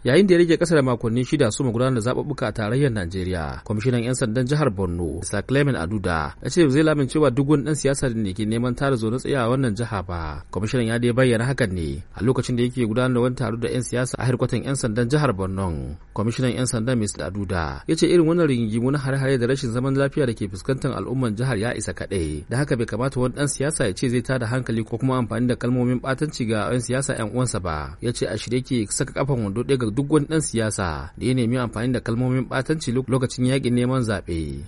yayin da ya rage kasa da makonni 6 su gudanar da zaɓuɓɓuka a tarayyar Najeriya. Kwamishinan 'yan sandan jihar Borno, Sir Clement Aduda, ya ce zai lamincewa duk wani ɗan siyasa da ne ke neman tada zaune tsaye a wannan jiha ba. Kwamishinan ya dai bayyana hakan ne a lokacin da yake gudanar da wani taro da 'yan siyasa a harkwatan 'yan sandan jihar Borno. Kwamishinan 'yan sandan Mr. Aduda ya ce irin wannan rigingimu na hare-hare da rashin zaman lafiya da ke fuskantar al'umman jihar ya isa kaɗai, da haka bai kamata wani ɗan siyasa ya ce zai tada hankali ko kuma amfani da kalmomin ɓatanci ga 'yan siyasa 'yan uwansa ba. Ya ce a shirye ke saka kafan wando ɗaya ga duk wani ɗan siyasa da ya nemi amfani da kalmomin ɓatanci lokacin yaƙin neman zaɓe.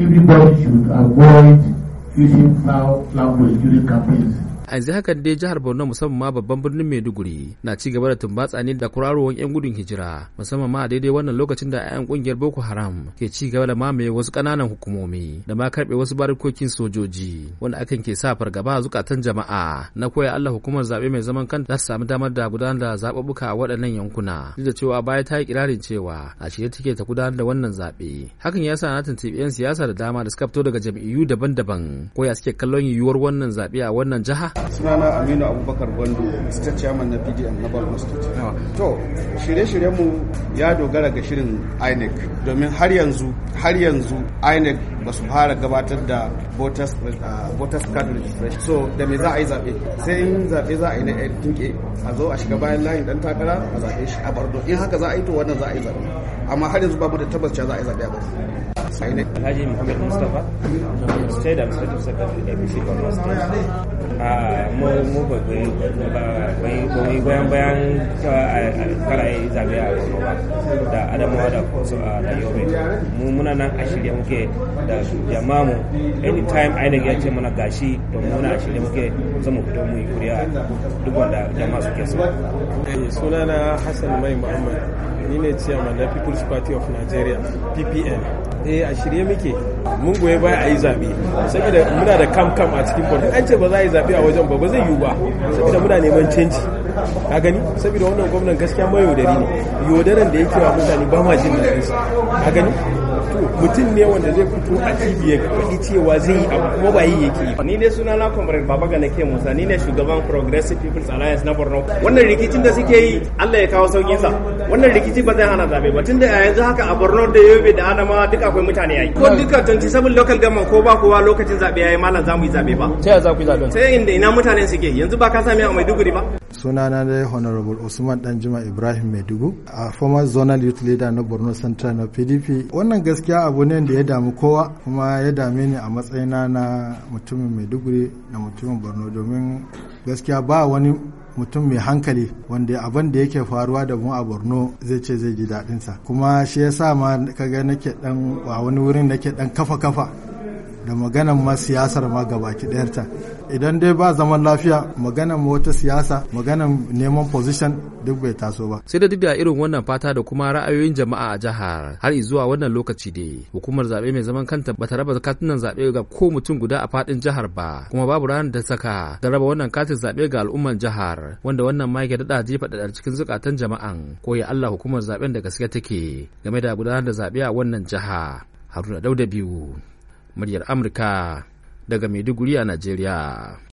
A yanzu haka dai jihar Borno musamman ma babban birnin Maiduguri na ci gaba da tumbatsa ne da kurarowar 'yan gudun hijira, musamman ma a daidai wannan lokacin da 'yan kungiyar Boko Haram ke ci gaba da mamaye wasu ƙananan hukumomi da ma karɓe wasu barikokin sojoji, wanda akan ke sa fargaba a zukatan jama'a na koya Allah hukumar zaɓe mai zaman kanta za su samu damar da gudanar da zaɓuɓɓuka a waɗannan yankuna, duk da cewa baya ta yi kirarin cewa a shirye take ta gudanar da wannan zaɓe. Hakan ya sa na tuntuɓi 'yan siyasa da dama da suka fito daga jam'iyyu daban-daban ko ya suke kallon yiwuwar wannan zaɓe a wannan jiha. Sunana Aminu Abubakar Gwandu, State Chairman na PDM na Borno State. To, shirye-shiryenmu ya dogara ga shirin INEC, domin har yanzu INEC ba su fara gabatar da voters card registration. So, da me za a yi zaɓe? Sai in zaɓe za a yi na tinke a zo a shiga bayan layin ɗan takara a zaɓe shi a Borno. In haka za a yi to wannan za a yi zaɓe. Amma har yanzu babu da tabbas za a yi zaɓe a Borno. Alhaji Muhammad Mustapha, State Administrative Secretary APC Borno State. Mu ba goyon bayan kara yi zaɓe a Borno ba, da Adamawa da Koso da Yobe. Mu muna nan a shirye muke da jama'a mu, anytime INEC ya ce mana gashi to muna a shirye muke zama fito mu yi kuri'a duk wanda jama'a suke so. Sunana Hassan Mai Muhammad, ni ne chairman na People's Party of Nigeria, PPN. A shirye muke mun goye baya a yi zaɓe saboda muna da kam a cikin Borno. An ce ba za a yi zaɓe a wajen ba zai yiwu ba saboda muna neman canji, ka gani, saboda wannan gwamnan gaskiya mai yaudari ne, yaudaran da yake wa mutane ba ma jin daɗinsa, ka gani, mutum ne wanda zai fito a TV ya faɗi cewa zai yi abu kuma ba yi yake yi. Ni ne suna na Comrade Babagana K Musa, ni ne shugaban Progressive People's Alliance na Borno. Wannan rikicin da suke yi Allah ya kawo saukin sa. Wannan rikici ba zai hana zabe ba, tunda a yanzu haka a Borno da Yobe da Adamawa duka akwai mutane yayi. Ko duka 27 local government ko ba kowa lokacin zabe yayi malam zamu yi zabe ba. Ta za ku yi zaben? Sai inda ina mutanen suke. Yanzu ba ka sami a Maiduguri ba. Sunana da Honorable Usman Danjuma Ibrahim Maiduguri, a former zonal youth leader na Borno Central na PDP. Wannan gaskiya abu ne da ya damu kowa, kuma ya dame ni a matsayina na mutumin Maiduguri na mutumin Borno, domin gaskiya ba wani mutum mai hankali wanda abin da yake faruwa da mu a Borno zai ce zai ji daɗinsa. Kuma shi yasa ma kaga nake dan a wani wurin nake dan kafa da maganan ma siyasar ma gabaki ɗayarta. Idan dai ba zaman lafiya, maganan wata siyasa, maganan neman position duk bai taso ba. Sai da duk da irin wannan fata da kuma ra'ayoyin jama'a a jihar, har zuwa wannan lokaci dai hukumar zaɓe mai zaman kanta bata raba katunan zaɓe ga ko mutum guda a faɗin jihar ba, kuma babu ranar da saka da raba wannan katin zaɓe ga al'umman jihar, wanda wannan ma yake daɗa jefa da cikin zukatan jama'an ko ya Allah hukumar zaɓen da gaske take game da gudanar da zaɓe a wannan jiha. Haruna Dauda biyu, muryar Amurka daga Maiduguri a Najeriya.